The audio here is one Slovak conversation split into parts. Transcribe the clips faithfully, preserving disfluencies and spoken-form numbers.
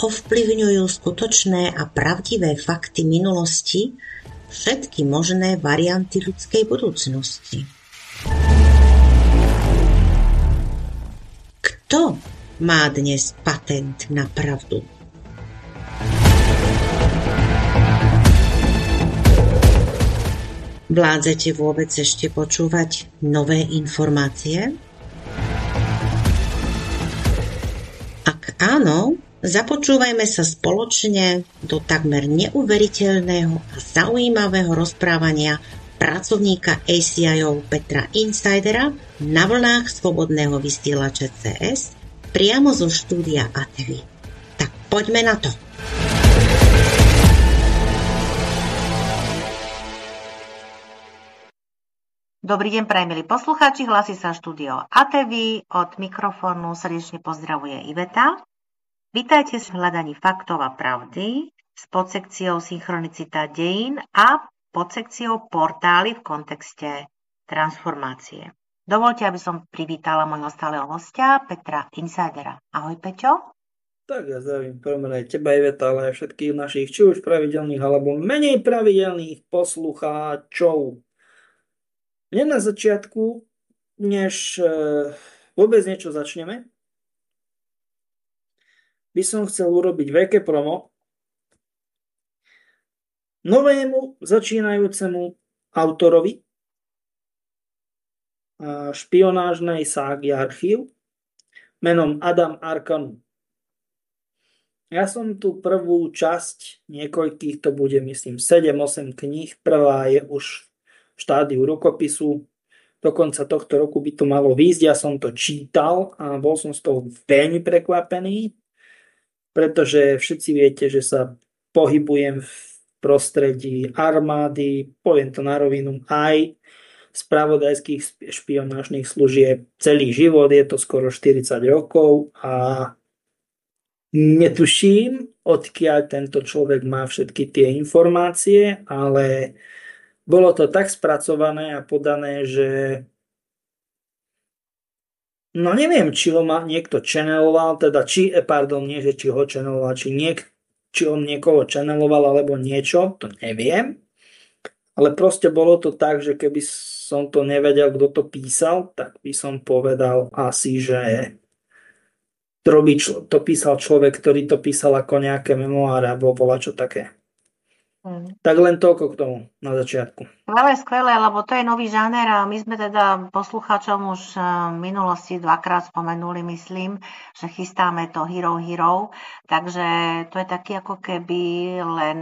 ovplyvňujú skutočné a pravdivé fakty minulosti všetky možné varianty ľudskej budúcnosti. Kto má dnes patent na pravdu? Vládzete vôbec ešte počúvať nové informácie? Ak áno, započúvajme sa spoločne do takmer neuveriteľného a zaujímavého rozprávania pracovníka á cé í ó Petra Insidera na vlnách Slobodného vysielača cé es priamo zo štúdia á té vé. Tak poďme na to. Dobrý deň, prajem milí poslucháči, hlási sa štúdio á té vé, od mikrofónu srdečne pozdravuje Iveta. Vítajte v hľadaní faktov a pravdy s podsekciou Synchronicita dejín a podsekciou Portály v kontexte transformácie. Dovoľte, aby som privítala môjho stáleho hostia Petra Insidera. Ahoj, Peťo. Tak ja zdravím prvom rade teba, Iveta, ale aj všetkých našich, či už pravidelných alebo menej pravidelných poslucháčov. Mne na začiatku, než e, vôbec niečo začneme, by som chcel urobiť veľké promo novému začínajúcemu autorovi a špionážnej ságy Archív menom Adam Arkanum. Ja som tu prvú časť, niekoľkých to bude, myslím, sedem osem kníh, prvá je už štádiu rukopisu. Do konca tohto roku by to malo výjsť. Ja som to čítal a bol som z toho veľmi prekvapený, pretože všetci viete, že sa pohybujem v prostredí armády, poviem to na rovinu, aj spravodajských špionážnych služieb celý život, je to skoro štyridsať rokov a netuším, odkiaľ tento človek má všetky tie informácie, ale bolo to tak spracované a podané, že no neviem, či ho ma niekto channeloval, teda či, pardon, nie, že či ho channeloval, či, niek, či on niekoho channeloval alebo niečo, to neviem. Ale proste bolo to tak, že keby som to nevedel, kto to písal, tak by som povedal asi, že to, to písal človek, ktorý to písal ako nejaké memoáre alebo volačo také. Hmm. Tak len toľko k tomu na začiatku. Skvelé, skvelé, lebo to je nový žáner a my sme teda poslucháčom už v minulosti dvakrát spomenuli, myslím, že chystáme to Hero Hero, takže to je taký ako keby len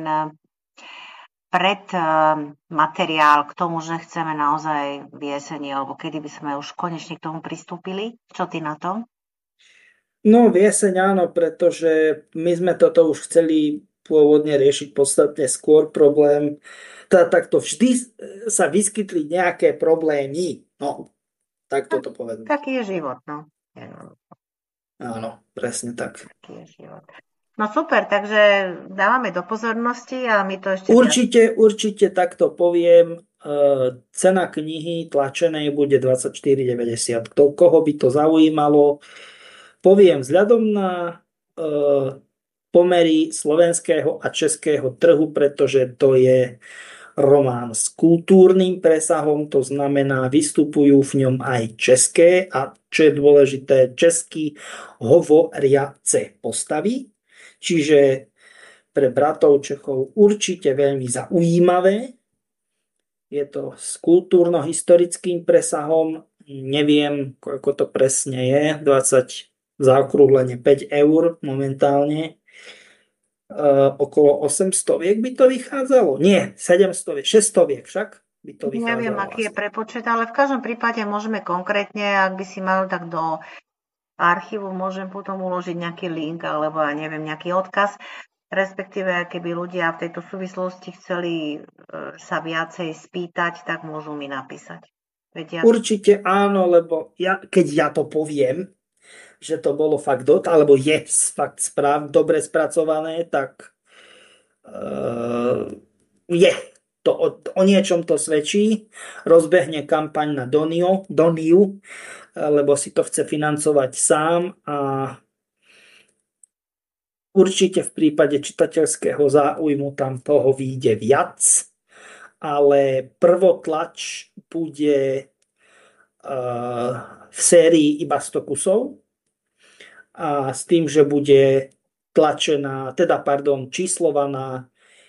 pred materiál k tomu, že chceme naozaj v jeseni, alebo kedy by sme už konečne k tomu pristúpili. Čo ty na to? No v jeseň áno, pretože my sme toto už chceli pôvodne riešiť podstatne skôr problém. Tá, takto vždy sa vyskytli nejaké problémy. No, tak toto povedem. Taký je život, no. Áno, presne tak. Taký je život. No super, takže dávame do pozornosti a my to ešte... Určite, určite takto poviem. Cena knihy tlačenej bude dvadsaťštyri deväťdesiat. Kto, koho by to zaujímalo, poviem vzhľadom na pomery slovenského a českého trhu, pretože to je román s kultúrnym presahom, to znamená, vystupujú v ňom aj české a, čo je dôležité, česky hovoriace postavy. Čiže pre bratov Čechov určite veľmi zaujímavé. Je to s kultúrno-historickým presahom, neviem, koľko to presne je, dvadsať, zaokrúhlenie päť eur momentálne. Uh, okolo osemsto viek by to vychádzalo? Nie, sedemsto viek, šesťsto viek však by to vychádzalo. Neviem, aký je prepočet, ale v každom prípade môžeme konkrétne, ak by si mal tak do archívu, môžem potom uložiť nejaký link alebo ja neviem, nejaký odkaz, respektíve keby ľudia v tejto súvislosti chceli sa viacej spýtať, tak môžu mi napísať. Vedia? Určite áno, lebo ja, keď ja to poviem, že to bolo fakt dot, alebo je fakt správ, dobre spracované, tak uh, je. To o, o niečom to svedčí. Rozbehne kampaň na Donio, Doniu, lebo si to chce financovať sám a Určite v prípade čitateľského záujmu tam toho vyjde viac, ale prvotlač bude uh, v sérii iba sto kusov a s tým, že bude tlačená, teda pardon, číslovaná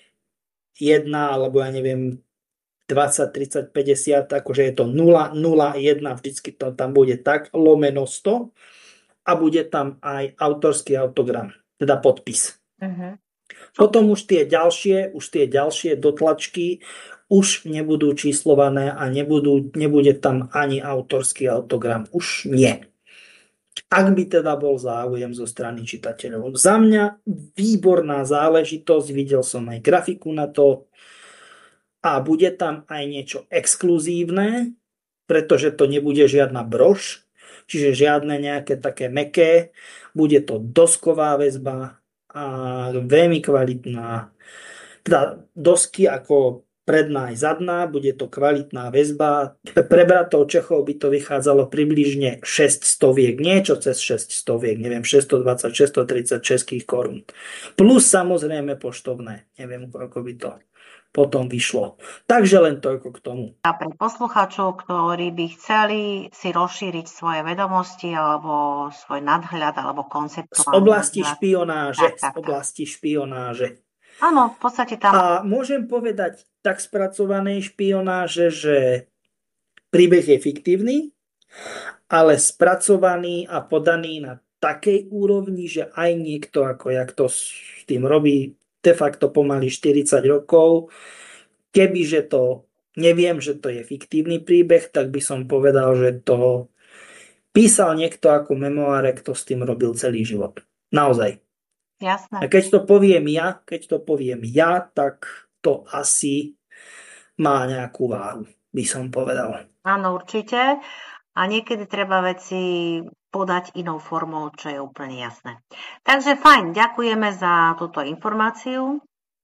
jedna, alebo ja neviem, dvadsať, tridsať, päťdesiat, akože je to nula, nula, jedna, vždycky to tam bude tak, lomeno sto a bude tam aj autorský autogram, teda podpis. Uh-huh. Potom už tie ďalšie, už tie ďalšie dotlačky už nebudú číslované a nebudú, nebude tam ani autorský autogram. Už nie. Ak by teda bol záujem zo strany čitateľov. Za mňa výborná záležitosť, videl som aj grafiku na to a bude tam aj niečo exkluzívne, pretože to nebude žiadna brož, čiže žiadne nejaké také mäkké, bude to dosková väzba a veľmi kvalitná. Teda dosky ako predná aj zadná, bude to kvalitná väzba. Pre bratov Čechov by to vychádzalo približne šesť stoviek, niečo cez šesť stoviek, neviem, šesťstodvadsať, šesťstotridsať českých korún. Plus samozrejme poštovné, neviem, ako by to potom vyšlo. Takže len toľko k tomu. A pre poslucháčov, ktorí by chceli si rozšíriť svoje vedomosti alebo svoj nadhľad alebo konceptuálny Z oblasti nadhľad. špionáže, Tak, tak, z oblasti špionáže. Áno, v podstate tam... A môžem povedať tak spracovanej špionáže, že príbeh je fiktívny, ale spracovaný a podaný na takej úrovni, že aj niekto, ako jak to s tým robí de facto pomaly štyridsať rokov, kebyže to neviem, že to je fiktívny príbeh, tak by som povedal, že to písal niekto ako memoáre, kto s tým robil celý život. Naozaj. Jasné. A keď to poviem ja, keď to poviem ja, tak to asi má nejakú váhu, by som povedal. Áno, určite. A niekedy treba veci podať inou formou, čo je úplne jasné. Takže fajn, ďakujeme za túto informáciu.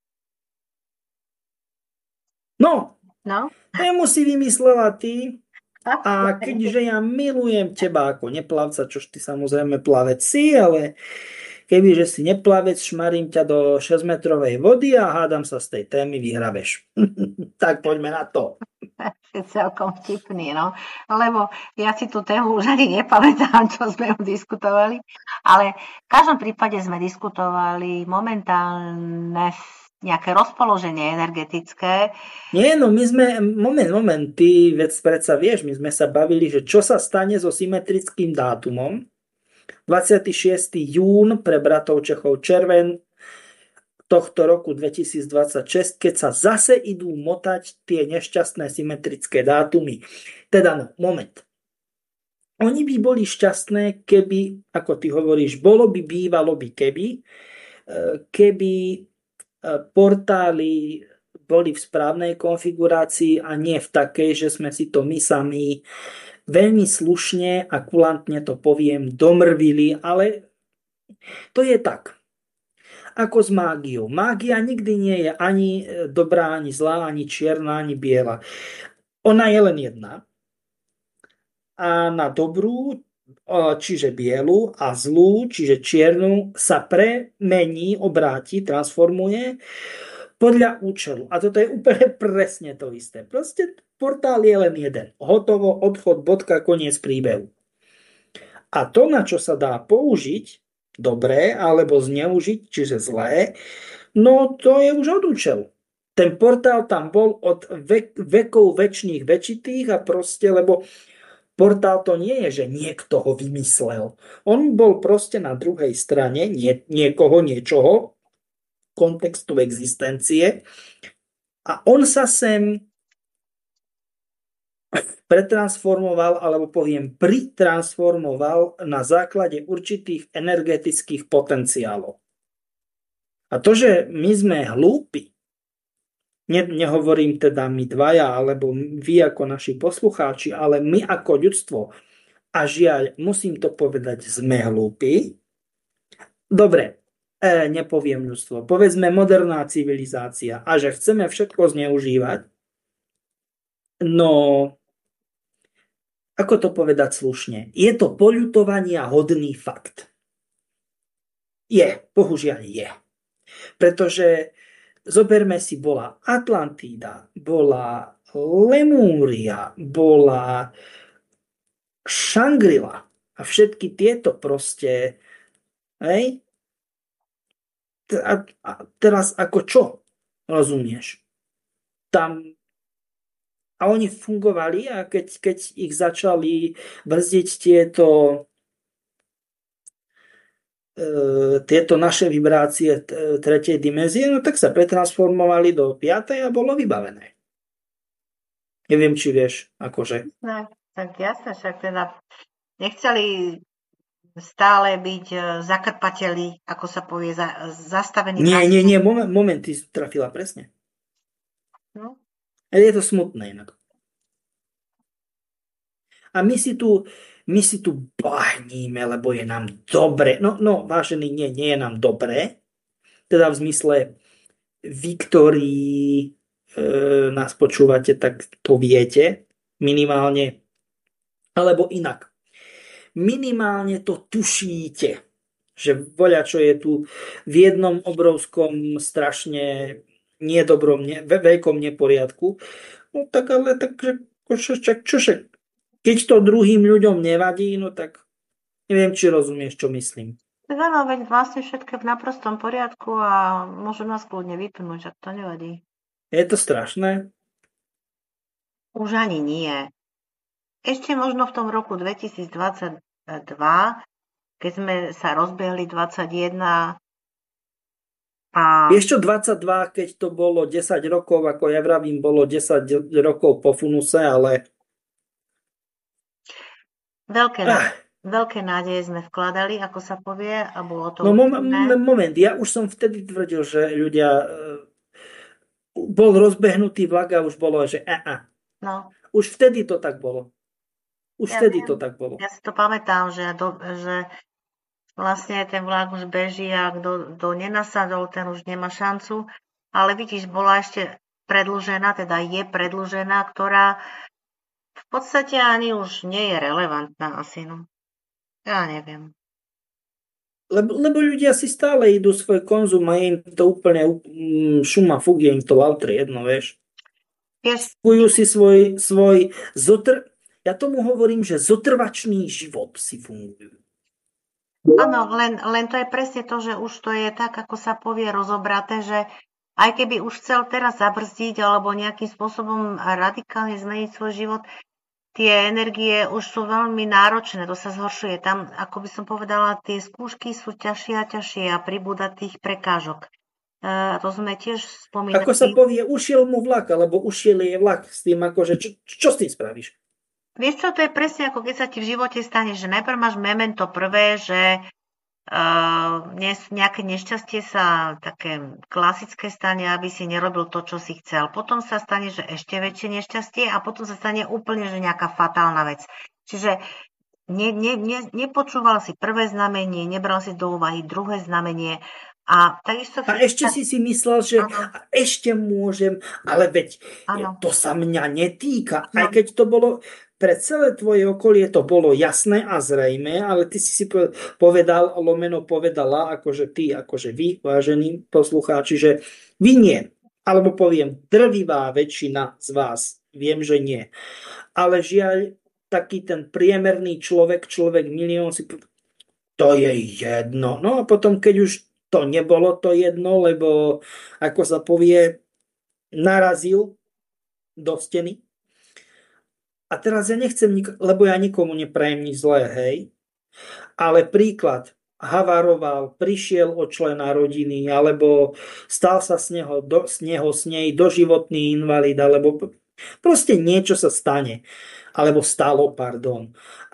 No, No. tému si vymyslela ty a keďže ja milujem teba ako neplavca, čož ty samozrejme plavec si, ale kebyže si neplavec, šmarím ťa do šesťmetrovej vody a hádam sa z tej témy vyhrabeš. Tak poďme na to. Je celkom vtipný, no. Lebo ja si tú tému už ani nepamätám, čo sme ju diskutovali. Ale v každom prípade sme diskutovali momentálne nejaké rozpoloženie energetické. Nie, no my sme, moment, moment, ty vec predsa vieš, my sme sa bavili, že čo sa stane so symetrickým dátumom. dvadsiateho šiesteho júna pre bratov Čechov červen tohto roku dvetisícdvadsaťšesť, keď sa zase idú motať tie nešťastné symetrické dátumy. Teda no, moment. Oni by boli šťastné, keby, ako ty hovoríš, bolo by, bývalo by keby, keby portály boli v správnej konfigurácii a nie v takej, že sme si to my sami veľmi slušne a kulantne to poviem, domrvili, ale to je tak. Ako s mágiou. Mágia nikdy nie je ani dobrá, ani zlá, ani čierna, ani biela. Ona je len jedna. A na dobrú, čiže bielu, a zlú, čiže čiernu, sa premení, obráti, transformuje podľa účelu. A toto je úplne presne to isté. Proste portál je len jeden. Hotovo, odchod, bodka, koniec príbehu. A to, na čo sa dá použiť, dobré, alebo zneužiť, čiže zlé, no to je už od účelu. Ten portál tam bol od vek, vekov väčšných väčitých a proste, lebo portál to nie je, že niekto ho vymyslel. On bol proste na druhej strane nie, niekoho, niečoho, kontextu existencie a on sa sem pretransformoval, alebo poviem pritransformoval na základe určitých energetických potenciálov. A to, že my sme hlúpi, ne, nehovorím teda my dvaja, alebo vy ako naši poslucháči, ale my ako ľudstvo, a žiaľ, musím to povedať, sme hlúpi. Dobre, e, nepoviem ľudstvo, povedzme moderná civilizácia a že chceme všetko zneužívať, no ako to povedať slušne, je to poľutovania hodný fakt. Je, bohužiaľ je. Pretože zoberme si, bola Atlantída, bola Lemúria, bola Šangrila a všetky tieto proste, hej? A, a teraz ako čo? Rozumieš? Tam a oni fungovali a keď, keď ich začali brzdiť tieto tieto naše vibrácie tretej dimenzie, no tak sa pretransformovali do piatej a bolo vybavené. Neviem, či vieš, akože. No, tak jasne, však teda nechceli stále byť zakrpateli, ako sa povie, za, zastavení. Nie, nie, nie, moment, moment, ty trafila presne. No. Je to smutné inak. A my si tu My si tu bahníme, lebo je nám dobre. No, no, vážený, nie, nie je nám dobre. Teda v zmysle vy, ktorí e, nás počúvate, tak to viete. Minimálne. Alebo inak. Minimálne to tušíte. Že voľa, čo je tu v jednom obrovskom, strašne nedobrom, ne, veľkom neporiadku. No tak ale tak, čo, čo, čo, čo, keď to druhým ľuďom nevadí, no tak neviem, či rozumieš, čo myslím. Tak áno, veď vlastne všetko v naprostom poriadku a môžu nás kľudne vypnúť, ak to nevadí. Je to strašné? Už ani nie. Ešte možno v tom roku dvetisícdvadsaťdva, keď sme sa rozbehli dvadsaťjeden a... Vieš čo, dvadsaťdva, keď to bolo desať rokov, ako ja vravím, bolo desať rokov po funuse, ale... Veľké, ah. veľké nádeje sme vkladali, ako sa povie, a bolo to... No mom- moment, ja už som vtedy tvrdil, že ľudia... Bol rozbehnutý vlak a už bolo, že a, a. No. Už vtedy to tak bolo. Už ja vtedy viem, to tak bolo. Ja si to pamätám, že, do, že vlastne ten vlak už beží a kto, kto nenasadol, ten už nemá šancu. Ale vidíš, bola ešte predĺžená, teda je predĺžená, ktorá v podstate ani už nie je relevantná asi. No. Ja neviem. Lebo, lebo ľudia si stále idú svoj konzum a im to úplne um, šuma fúk, je im to lautri jedno, vieš. Fungujú si svoj, svoj zotr... Ja tomu hovorím, že zotrvačný život si fungujú. Áno, len, len to je presne to, že už to je tak, ako sa povie, rozobraté, že aj keby už chcel teraz zabrzdiť alebo nejakým spôsobom radikálne zmeniť svoj život, tie energie už sú veľmi náročné, to sa zhoršuje. Tam, ako by som povedala, tie skúšky sú ťažšie a ťažšie a pribúda tých prekážok. Uh, to sme tiež spomínali. Ako sa povie, ušiel mu vlak, alebo ušiel je vlak s tým, akože, čo, čo s tým spravíš? Vieš čo, to je presne ako keď sa ti v živote stane, že najprv máš memento prvé, že uh, nejaké nešťastie sa také klasické stane, aby si nerobil to, čo si chcel. Potom sa stane, že ešte väčšie nešťastie a potom sa stane úplne, že nejaká fatálna vec. Čiže ne, ne, ne, nepočúval si prvé znamenie, nebral si do úvahy druhé znamenie. A, takisto... a ešte si si myslel, že a ešte môžem, ale veď ano. To sa mňa netýka. Aj keď to bolo, pre celé tvoje okolie to bolo jasné a zrejmé, ale ty si si povedal, lomeno povedala, akože ty, akože vy, vážení poslucháči, že vy nie. Alebo poviem, drvivá väčšina z vás, viem, že nie. Ale žiaľ, taký ten priemerný človek, človek milión si povedal, to je jedno. No a potom, keď už to nebolo to jedno, lebo ako sa povie, narazil do steny. A teraz ja nechcem, nik- lebo ja nikomu neprajem nič zlé, hej. Ale príklad, havaroval, prišiel o člena rodiny, alebo stal sa z neho, do, z neho s nej doživotný invalid, alebo proste niečo sa stane. Alebo stalo, pardon.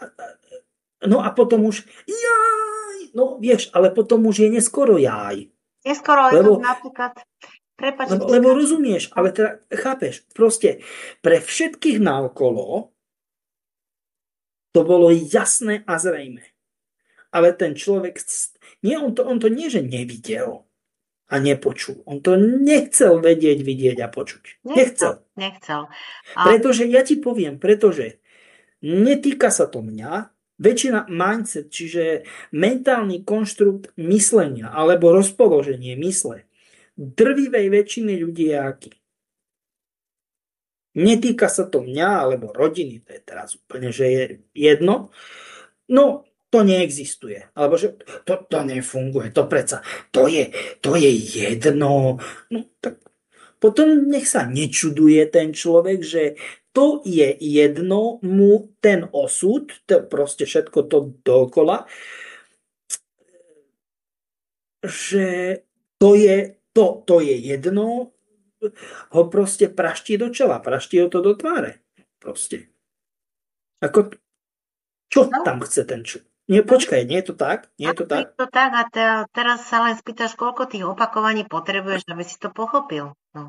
No a potom už, jaj, no vieš, ale potom už je neskoro jaj. Neskoro, lebo, je to napríklad, prepáč, lebo, lebo rozumieš, ale teda, chápeš, proste pre všetkých naokolo to bolo jasné a zrejmé. Ale ten človek, nie, on to, on to nie, že nevidel a nepočul. On to nechcel vedieť, vidieť a počuť. Nechcel. Nechcel. A... Pretože ja ti poviem, pretože netýka sa to mňa, väčšina mindset, čiže mentálny konštrukt myslenia alebo rozpoloženie mysle drvivej väčšiny ľudí je aký? Netýka sa to mňa alebo rodiny, to je teraz úplne, že je jedno. No, to neexistuje. Alebo že to, to nefunguje, to predsa, to je, to je jedno. No, tak potom nech sa nečuduje ten človek, že to je jedno mu ten osud, to proste všetko to dookola, že to je, to, to je jedno, ho proste praští do čela, praští ho to do tváre. Proste. Ako, čo no. tam chce ten človek? Nie, počkaj, nie je to tak? Nie je to tak? Je to tak a te, teraz sa len spýtaš, koľko tých opakovaní potrebuješ, aby si to pochopil. No,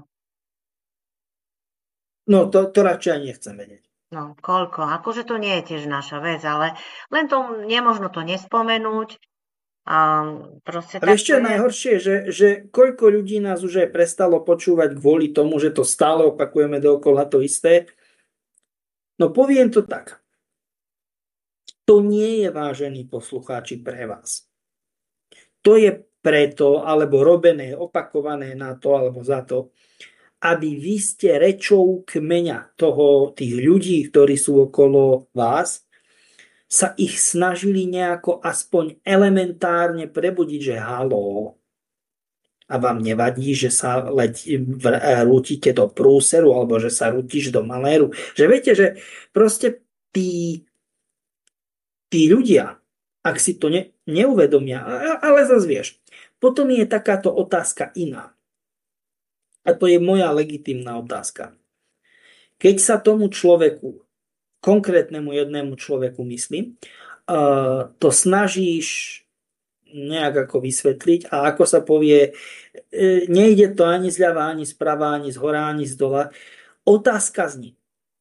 no to, to radšej ani nechcem vedieť. No, koľko? Akože to nie je tiež naša vec, ale len to nemožno to nespomenúť. A proste a ešte je najhoršie, že, že koľko ľudí nás už aj prestalo počúvať kvôli tomu, že to stále opakujeme dookola to isté. No poviem to tak. To nie je, vážení poslucháči, pre vás. To je preto, alebo robené, opakované na to, alebo za to, aby vy ste rečou kmeňa toho, tých ľudí, ktorí sú okolo vás, sa ich snažili nejako aspoň elementárne prebudiť, že haló. A vám nevadí, že sa letí, rútite do prúseru, alebo že sa rútiš do maléru. Že viete, že proste tí, tí ľudia, ak si to ne, neuvedomia, ale zase vieš, potom je takáto otázka iná. A to je moja legitímna otázka. Keď sa tomu človeku, konkrétnemu jednému človeku myslím, uh, to snažíš nejak ako vysvetliť a ako sa povie, nejde to ani zľava, ani zprava, ani zhora, ani zdola. Otázka zní,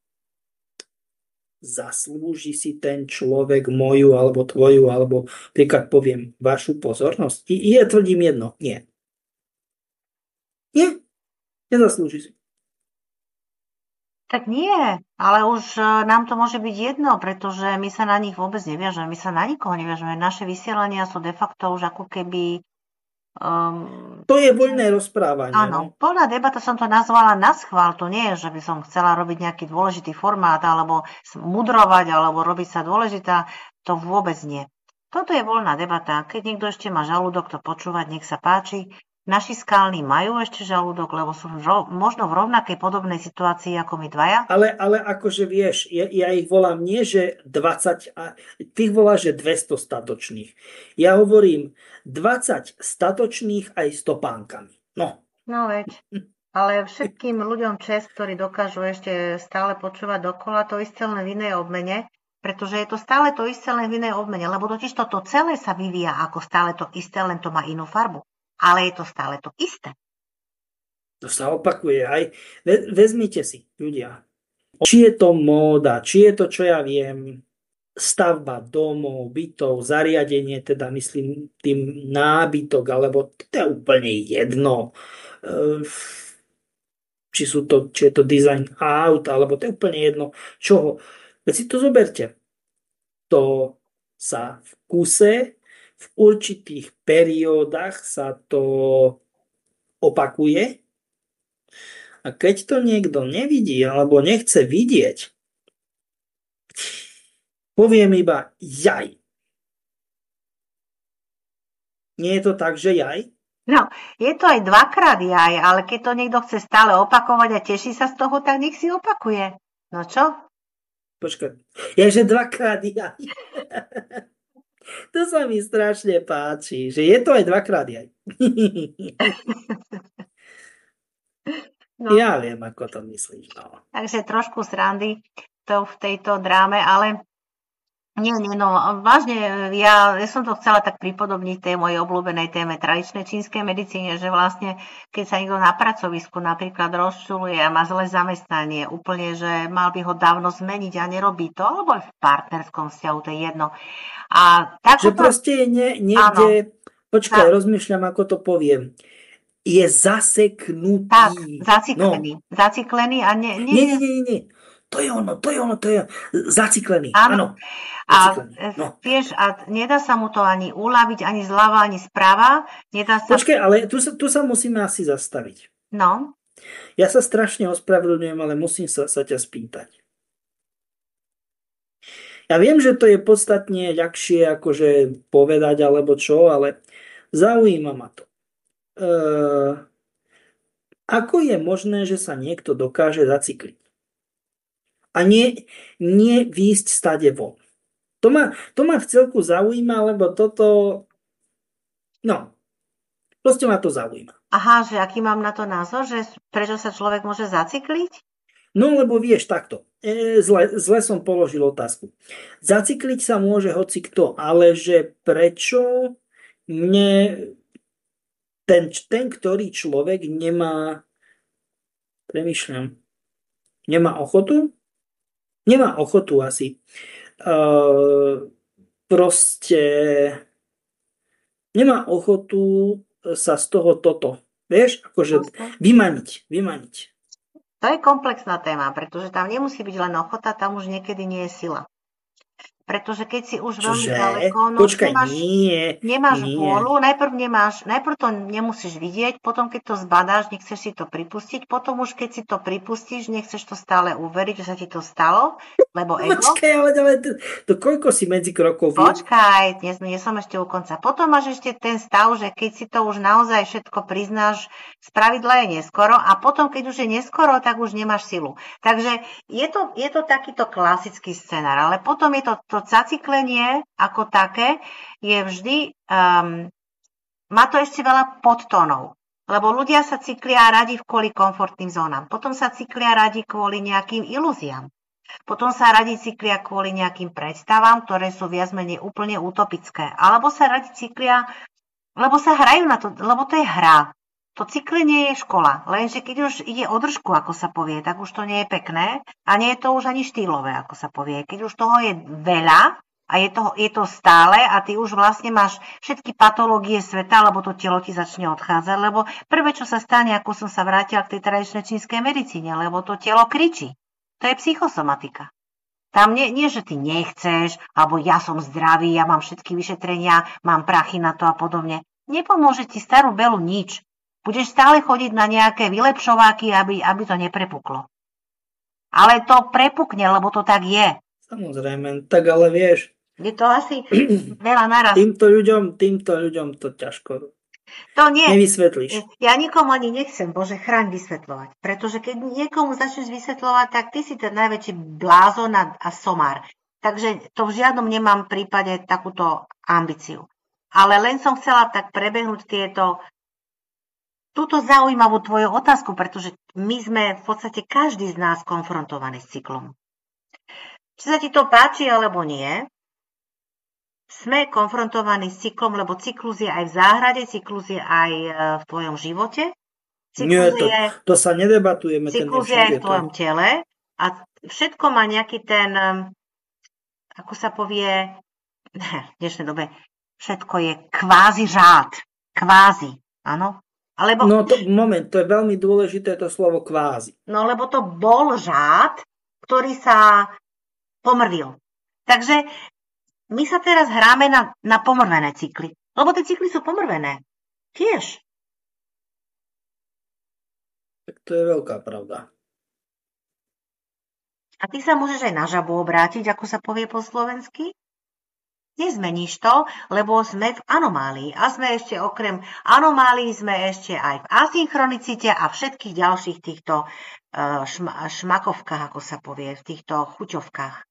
zaslúži si ten človek moju alebo tvoju, alebo príklad poviem vašu pozornosť? I ja tvrdím jedno, nie. Nie, nezaslúži si. Tak nie, ale už nám to môže byť jedno, pretože my sa na nich vôbec neviažeme, my sa na nikoho neviažeme. Naše vysielania sú de facto už ako keby... Um, to je voľné rozprávanie. Áno, no? Voľná debata som to nazvala na schvál, to nie je, že by som chcela robiť nejaký dôležitý formát, alebo mudrovať, alebo robiť sa dôležitá, to vôbec nie. Toto je voľná debata, keď niekto ešte má žalúdok to počúvať, nech sa páči. Naši skalní majú ešte žalúdok, lebo sú ro- možno v rovnakej podobnej situácii ako my dvaja. Ale, ale akože vieš, ja, ja ich volám nie, že dvadsať, a ty ich voláš, že dvesto statočných. Ja hovorím dvadsať statočných aj s topánkami. No. No veď, ale všetkým ľuďom čest, ktorí dokážu ešte stále počúvať dokola, to isté len v inej obmene, pretože je to stále to isté len v inej obmene, lebo totiž toto celé sa vyvíja ako stále to isté, len to má inú farbu. Ale je to stále to isté. To sa opakuje aj. Ve, vezmite si, ľudia. Či je to móda, či je to, čo ja viem, stavba domov, bytov, zariadenie, teda myslím tým nábytok, alebo to je úplne jedno. Či, sú to, či je to dizajn aut, alebo to je úplne jedno. Čoho? Veď si to zoberte. To sa v kuse v určitých periódach sa to opakuje a keď to niekto nevidí alebo nechce vidieť, poviem iba jaj. Nie je to tak, že jaj? No, je to aj dvakrát jaj, ale keď to niekto chce stále opakovať a teší sa z toho, tak nech si opakuje. No čo? Počkaj, je, že dvakrát jaj. To sa mi strašne páči, že je to aj dvakrát jaj. No. Ja viem, ako to myslíš. No. Takže trošku srandy to v tejto dráme, ale nie, nie, no vážne, ja, ja som to chcela tak pripodobniť tej mojej obľúbenej téme tradičnej čínskej medicíne, že vlastne, keď sa niekto na pracovisku napríklad rozčuluje a má zlé zamestnanie, úplne, že mal by ho dávno zmeniť a nerobí to, alebo aj v partnerskom vzťahu, to je jedno. A tak že to... proste je nie, niekde, áno. Počkaj, tak. Rozmýšľam, ako to poviem. Je zaseknutý. Tak, zaciklený. No. Zaciklený a nie... nie... Nie, nie, nie, nie. to je ono, to je ono, to je zaciklený. Áno. Áno. A Zaciklený. e, No. vieš, a nedá sa mu to ani uľaviť, ani zľava, ani sprava. Nedá sa... Počkaj, ale tu sa, tu sa musíme asi zastaviť. No, Ja sa strašne ospravedlňujem, ale musím sa, sa ťa spýtať. Ja viem, že to je podstatne ľahšie akože povedať alebo čo, ale zaujíma ma to. E, ako je možné, že sa niekto dokáže zacykliť? A nie, nie výjsť stade von. To ma, to ma v celku zaujíma, lebo toto... No, proste ma to zaujíma. aha, že aký mám na to názor, že prečo sa človek môže zacykliť? No, lebo vieš, takto. E, zle, zle som položil otázku. Zacykliť sa môže hocikto, ale že prečo mne ten, ten ktorý človek nemá, premýšľam, nemá ochotu? Nemá ochotu asi. E, proste nemá ochotu sa z toho toto, vieš, akože vymaniť, vymaniť. To je komplexná téma, pretože tam nemusí byť len ochota, tam už niekedy nie je sila. Pretože keď si už veľmi Čože? ďaleko, no Počkaj, nemáš, nie, nemáš nie. vôľu, najprv nemáš, najprv to nemusíš vidieť, potom keď to zbadáš, nechceš si to pripustiť, potom už keď si to pripustíš, nechceš to stále uveriť, že sa ti to stalo, lebo ego... Počkaj, ale, ale to, to koľko si medzi krokov... Počkaj, dnes nie som ešte u konca. Potom máš ešte ten stav, že keď si to už naozaj všetko priznáš, spravidla je neskoro a potom, keď už je neskoro, tak už nemáš silu. Takže je to, je to takýto klasický scenár, ale potom je to, to zacyklenie ako také, je vždy, um, má to ešte veľa podtónov. Lebo ľudia sa cyklia radi kvôli komfortným zónam. Potom sa cyklia radi kvôli nejakým ilúziám. Potom sa radi cyklia kvôli nejakým predstavám, ktoré sú viac menej úplne utopické. Alebo sa radi cyklia, lebo sa hrajú na to, lebo to je hra. To cyklenie je škola, lenže keď už ide o držku, ako sa povie, tak už to nie je pekné a nie je to už ani štýlové, ako sa povie. Keď už toho je veľa a je to, je to stále a ty už vlastne máš všetky patológie sveta, lebo to telo ti začne odchádzať, lebo prvé, čo sa stane, ako som sa vrátila k tej tradičnej čínskej medicíne, lebo to telo kričí. To je psychosomatika. Tam nie, nie, že ty nechceš, alebo ja som zdravý, ja mám všetky vyšetrenia, mám prachy na to a podobne. Nepomôže ti starú belu nič. Budeš stále chodiť na nejaké vylepšováky, aby, aby to neprepuklo. Ale to prepukne, lebo to tak je. Samozrejme, tak ale vieš. Je to asi veľa naraz. Týmto ľuďom, týmto ľuďom to ťažko to nie. nevysvetlíš. Ja nikomu ani nechcem, Bože, chraň vysvetľovať. Pretože keď niekomu začneš vysvetľovať, tak ty si ten najväčší blázon a, a somár. Takže to v žiadnom nemám prípade takúto ambíciu. Ale len som chcela tak prebehnúť tieto túto zaujímavú tvoju otázku, pretože my sme v podstate každý z nás konfrontovaný s cyklom. Či sa ti to páči alebo nie, sme konfrontovaní s cyklom, lebo cyklus je aj v záhrade, cyklus je aj v tvojom živote. Nie, to, to sa nedebatujeme. Cyklus je aj v tvojom tele a všetko má nejaký ten, ako sa povie, v dnešnej dobe, všetko je kvázi řád. Kvázi, áno? Alebo, no to, moment, to je veľmi dôležité to slovo kvázi. No lebo to bol řád, ktorý sa pomrvil. Takže my sa teraz hráme na, na pomrvené cykly. Lebo tie cykly sú pomrvené. Tiež. Tak to je veľká pravda. A ty sa môžeš aj na žabu obrátiť, ako sa povie po slovensky? Nezmeníš to, lebo sme v anomálii. A sme ešte okrem anomálii, sme ešte aj v asynchronicite a všetkých ďalších týchto uh, šma, šmakovkách, ako sa povie, v týchto chuťovkách.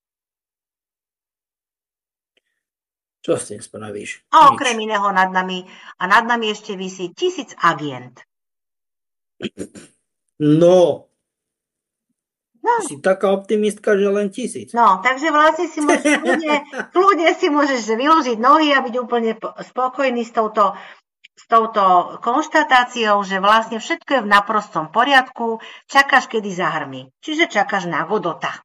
Čo s tým spravíš? A okrem Nič. iného nad nami, a nad nami ešte visí tisíc agent. No. No. Si taká optimistka, že len tisíc. No, takže vlastne si môžeš kľudne, kľudne si môžeš vyložiť nohy a byť úplne spokojný s touto, s touto konštatáciou, že vlastne všetko je v naprostom poriadku, čakáš, kedy zahrmí. Čiže čakáš na Godota.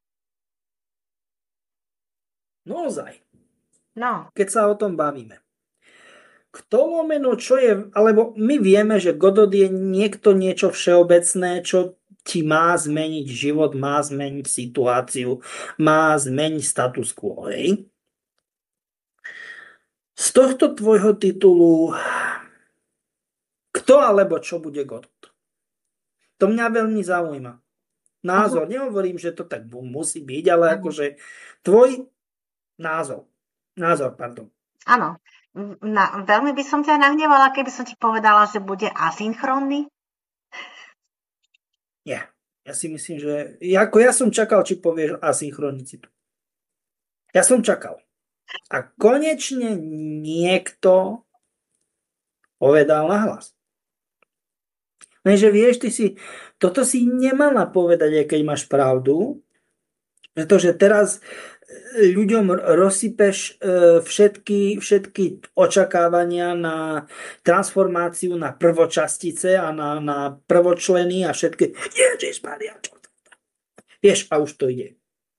Naozaj. No. Keď sa o tom bavíme. Kto lomeno, čo je, alebo my vieme, že Godot je niekto niečo všeobecné, čo ti má zmeniť život, má zmeniť situáciu, má zmeniť status quo. Hej? Z tohto tvojho titulu kto alebo čo bude God? To mňa veľmi zaujíma. Názor. Nehovorím, že to tak musí byť, ale akože tvoj názor. Názor, pardon. Áno. Na, veľmi by som ťa nahnevala, keby som ti povedala, že bude asynchronný. Nie. Ja si myslím, že... Ako ja som čakal, či povieš asynchronicitu. Ja som čakal. A konečne niekto povedal nahlas. Lenže vieš, ty si... Toto si nemala povedať, aj keď máš pravdu, pretože teraz ľuďom rozsypeš všetky, všetky očakávania na transformáciu na prvočastice a na, na prvočleny a všetky. Ježišmaria, čo to? Vieš, a už to ide.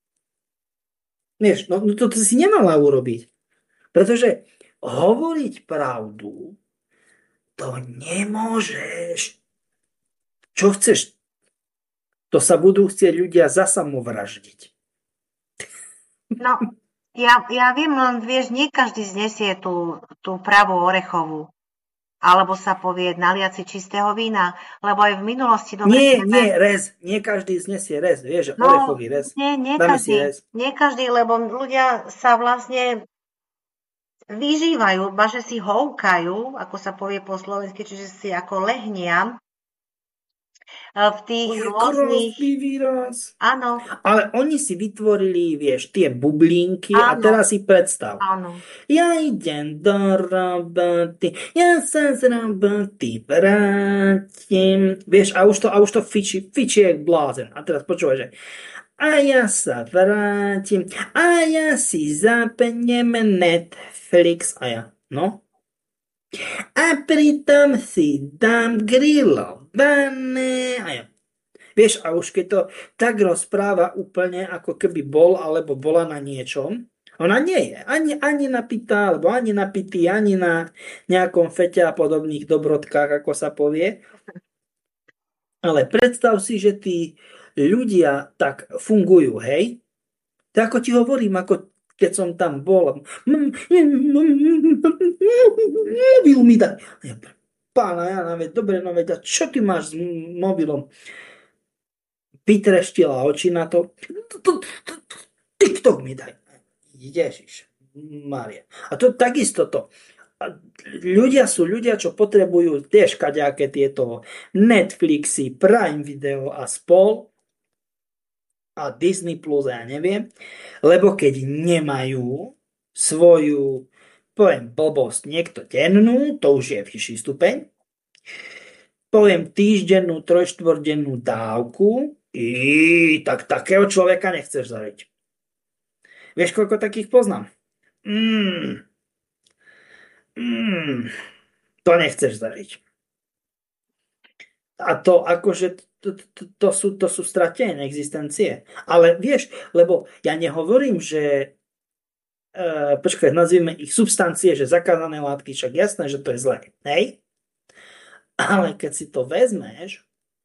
Vieš, no, no to, to si nemala urobiť. Pretože hovoriť pravdu to nemôžeš. Čo chceš? To sa budú chcieť ľudia zasamovraždiť. No, ja, ja viem, len vieš, nie každý znesie tú, tú pravú orechovú. Alebo sa povie naliať si čistého vína, lebo aj v minulosti... Dobre Nie, vieme, nie, rez. Nie každý znesie rez. Vieš, no, orechový rez. Nie, nie Dáme si každý, rez. nie každý, lebo ľudia sa vlastne vyžívajú, baže si hoúkajú, ako sa povie po slovensky, čiže si ako lehnia v tých To je rôznych... krásny výraz. Áno, Ale oni si vytvorili, vieš, tie bublinky a Áno. teraz si predstav. áno. Ja idem do roboty, ja sa z roboty vrátim. Vieš, a už to, a už to fiči, fiči jak blázen. A teraz počúvaj, že a ja sa vrátim, a ja si zapnem Netflix. A ja, no. A pritom si dám grillované. A ja, vieš, a už keď to tak rozpráva úplne, ako keby bol alebo bola na niečom, ona nie je ani, ani napitá, alebo ani napitý, ani na nejakom fete a podobných dobrodkách, ako sa povie. Ale predstav si, že tí ľudia tak fungujú, hej? Tak ako ti hovorím, ako keď som tam bol. Mobil mi daj. Pána Jana, veď, dobre, no veď, a čo ty máš s mobilom? Vytreštila oči na to. TikTok mi daj. Ježiš, Mária. A to takisto to. A ľudia sú ľudia, čo potrebujú tiež kaďaké tieto Netflixy, Prime Video a spol a Disney Plus, ja neviem, lebo keď nemajú svoju, poviem blbosť, niekto dennú, to už je vyšší stupeň, poviem týždennú, trojštvordennú dávku, i tak takého človeka nechceš zažiť. Vieš, koľko takých poznám? Mm. Mm. To nechceš zažiť. A to akože to, to, to, sú, to sú stratené existencie. Ale vieš, lebo ja nehovorím, že e, počkaj, nazvime ich substancie, že zakázané látky, však jasné, že to je zlé. Hej? Ale keď si to vezmeš,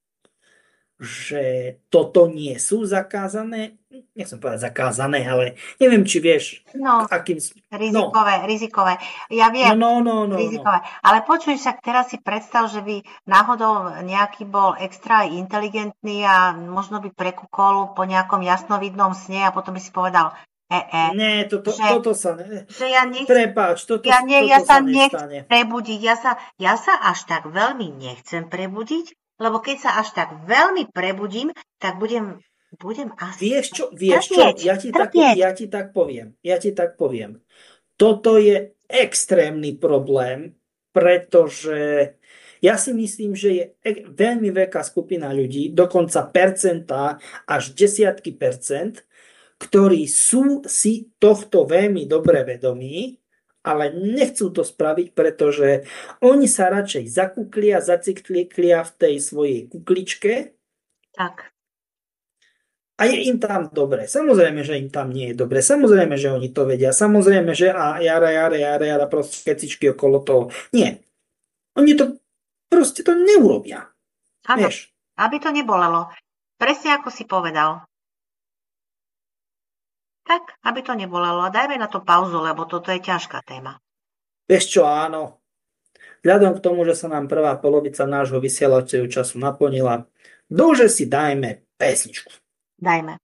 že toto nie sú zakázané, nechcem povedať zakázané, ale neviem, či vieš, No, akým... rizikové, no. rizikové. Ja viem, no, no, no, no, rizikové. No. Ale počuj, však teraz si predstav, že by náhodou nejaký bol extra inteligentný a možno by prekúkol po nejakom jasnovidnom sne a potom by si povedal, e, e, Nie, toto, že, toto sa ne... že ja nechcem, Prepáč, toto, ja, nie, toto ja sa, sa nechcem nestane. prebudiť. Ja sa, ja sa až tak veľmi nechcem prebudiť, lebo keď sa až tak veľmi prebudím, tak budem, budem asi... Vieš čo, vieš čo, trpieť, ja ti, tak, trpieť. ja ti tak poviem, ja ti tak poviem. Toto je extrémny problém, pretože ja si myslím, že je veľmi veľká skupina ľudí, dokonca percentá až desiatky percent, ktorí sú si tohto veľmi dobre vedomí, ale nechcú to spraviť, pretože oni sa radšej zakuklia, zaciklia v tej svojej kukličke. Tak. A je im tam dobre. Samozrejme, že im tam nie je dobre. Samozrejme, že oni to vedia. Samozrejme, že a jara, jara, jara, jara, proste kecičky okolo toho. Nie. Oni to proste to neurobia. Áno, Vieš? aby to nebolelo. Presne ako si povedal. Tak, aby to nebolelo, dajme na to pauzu, lebo toto je ťažká téma. Vieš čo, áno. Vzhľadom k tomu, že sa nám prvá polovica nášho vysielacieho času naplnila, dúže si dajme pesničku. Dajme.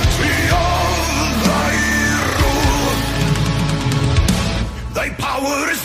Thy power is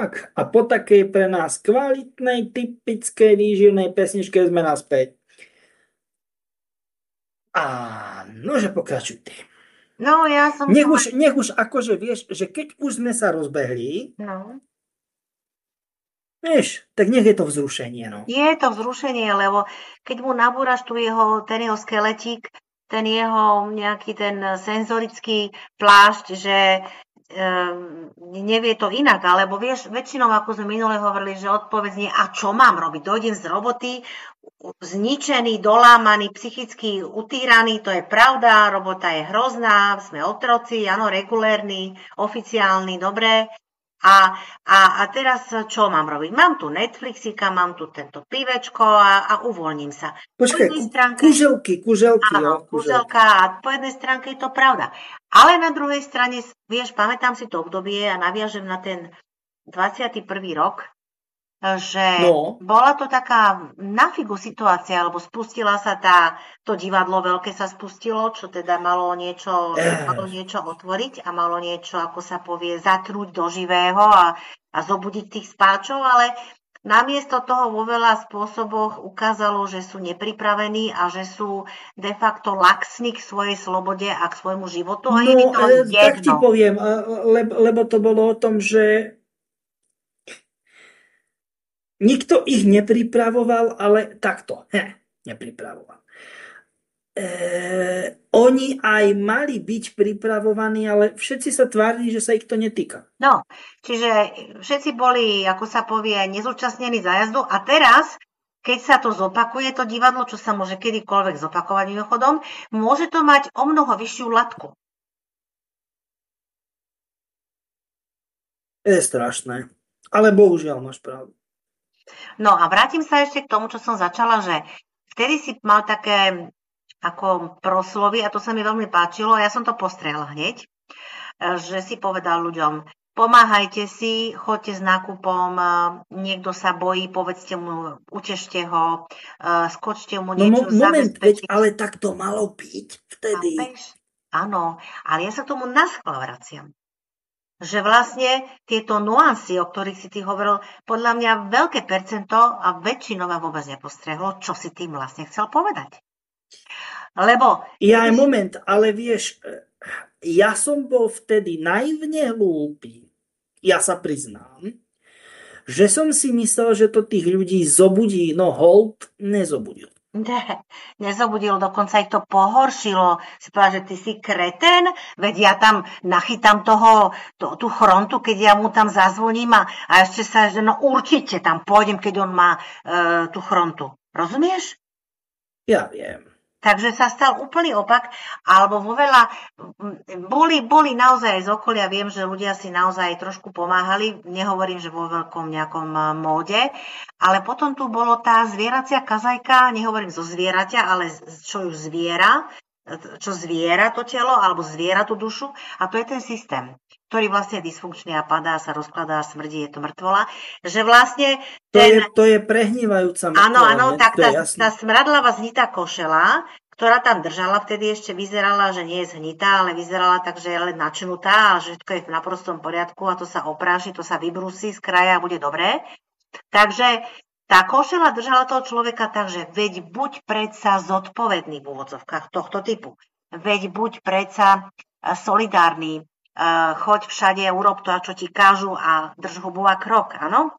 Tak, a po takej pre nás kvalitnej, typickej výživnej pesničke sme naspäť. A nože pokračuj ty. No, ja som... Nech už, nech už akože vieš, že keď už sme sa rozbehli, No. vieš, tak nech je to vzrušenie, no. Je to vzrušenie, lebo keď mu nabúraš tu jeho, ten jeho skeletík, ten jeho nejaký ten senzorický plášť, že um, nevie to inak, alebo vieš, väčšinou, ako sme minule hovorili, že odpoveď nie, a čo mám robiť? Dojdem z roboty, zničený, dolámaný, psychicky utíraný, to je pravda, robota je hrozná, sme otroci, áno, regulérny, oficiálny, dobré. A, a, a teraz čo mám robiť? Mám tu Netflixika, mám tu tento pivečko a, a uvoľním sa. Počkaj, stránke, kuželky, kuželky. Áno, jo, kuželka a po jednej stránke je to pravda. Ale na druhej strane, vieš, pamätám si to obdobie a naviažem na ten dvadsiaty prvý rok, že no. bola to taká na figu situácia, alebo spustila sa tá, to divadlo veľké sa spustilo, čo teda malo niečo, eh. malo niečo otvoriť a malo niečo, ako sa povie, zatrúť do živého a, a zobudiť tých spáčov, ale namiesto toho vo veľa spôsoboch ukázalo, že sú nepripravení a že sú de facto laxní k svojej slobode a k svojmu životu. A no, je to eh, tak ti poviem, lebo, lebo to bolo o tom, že nikto ich nepripravoval, ale takto. He, nepripravoval. E, oni aj mali byť pripravovaní, ale všetci sa tvárili, že sa ich to netýka. No, čiže všetci boli, ako sa povie, nezúčastnení zájazdu a teraz, keď sa to zopakuje, to divadlo, čo sa môže kedykoľvek zopakovať mimochodom, môže to mať o mnoho vyššiu latku. Je strašné. Ale bohužiaľ máš pravdu. No a vrátim sa ešte k tomu, čo som začala, že vtedy si mal také ako proslovy a to sa mi veľmi páčilo a ja som to postrehla hneď, že si povedal ľuďom, pomáhajte si, choďte s nákupom, niekto sa bojí, povedzte mu, utešte ho, skočte mu niečo, no, moment, veď, ale tak to malo byť vtedy. Chápeš? Áno, ale ja sa tomu naschvál vraciam. Že vlastne tieto nuancy, o ktorých si ty hovoril, podľa mňa veľké percento a väčšinou ma vôbec nepostrehlo, čo si tým vlastne chcel povedať. Lebo... Ja aj moment, ale vieš, ja som bol vtedy naivne hlúpy. Ja sa priznám, že som si myslel, že to tých ľudí zobudí, no hold nezobudil. Ne, nezobudilo, dokonca ich to pohoršilo. Si povedal, že ty si kreten, veď ja tam nachytám toho, to, tú chrontu, keď ja mu tam zazvoním a, a ešte sa, že no určite tam pôjdem, keď on má e, tú chrontu. Rozumieš? Ja viem. Takže sa stal úplný opak, alebo vo veľa, boli, boli naozaj z okolia, viem, že ľudia si naozaj trošku pomáhali, nehovorím, že vo veľkom nejakom móde, ale potom tu bolo tá zvieracia kazajka, nehovorím zo zvieraťa, ale čo ju zviera, čo zviera to telo, alebo zviera tú dušu, a to je ten systém, ktorý vlastne je dysfunkčný a padá, sa rozkladá, smrdí, je to mŕtvola, že vlastne... Ten... To, je, to je prehnívajúca mŕtvola. Áno, áno, tak tá, tá smradlavá znitá košela, ktorá tam držala, vtedy ešte vyzerala, že nie je zhnitá, ale vyzerala tak, že je len načnutá a že všetko je v naprostom poriadku a to sa opráši, to sa vybrusí z kraja a bude dobré. Takže tá košela držala toho človeka tak, že veď buď predsa zodpovedný v úvodzovkách tohto typu, veď buď predsa solidárny, choď všade, urob to, čo ti kážu a drž hubu a krok, áno?